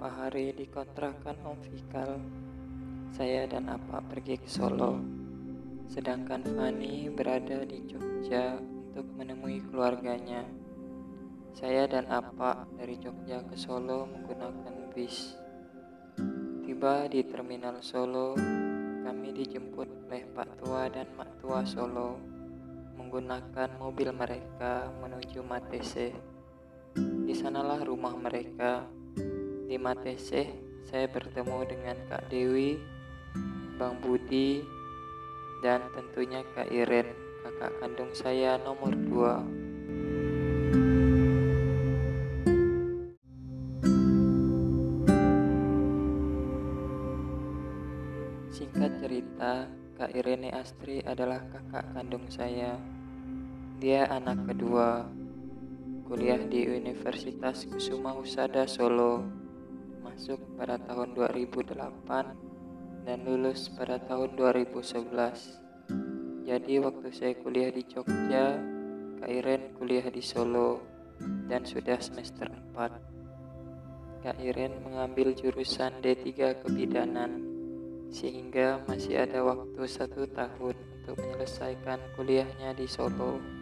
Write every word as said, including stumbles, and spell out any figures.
Beberapa hari di kontrakan Om Fikal, saya dan Apa pergi ke Solo, sedangkan Fani berada di Jogja untuk menemui keluarganya. Saya dan Apa dari Jogja ke Solo menggunakan bis. Tiba di terminal Solo, kami dijemput oleh Pak Tua dan Mak Tua Solo menggunakan mobil mereka menuju Matese. Di sanalah rumah mereka. Di Matese, saya bertemu dengan Kak Dewi, Bang Budi, dan tentunya Kak Iren, kakak kandung saya nomor dua. Singkat cerita, Kak Irene Astri adalah kakak kandung saya. Dia anak kedua, kuliah di Universitas Kusuma Husada Solo, masuk pada tahun dua ribu delapan dan lulus pada tahun dua ribu sebelas. Jadi waktu saya kuliah di Jogja, Kak Iren kuliah di Solo dan sudah semester empat. Kak Iren mengambil jurusan D tiga Kebidanan, sehingga masih ada waktu satu tahun untuk menyelesaikan kuliahnya di Solo.